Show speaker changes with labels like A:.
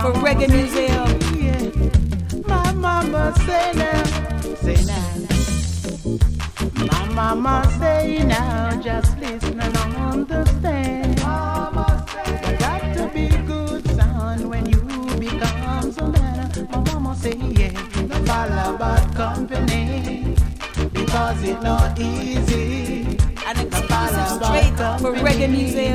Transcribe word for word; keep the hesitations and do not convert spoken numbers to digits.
A: for Reggae Museum.
B: Yeah. My mama say now, say now. My mama say now, just listen and understand. Mama say, you got to be good son when you become a man. My mama say yeah, don't follow bad company because it's not easy.
A: An exclusive straight for Reggae Museum.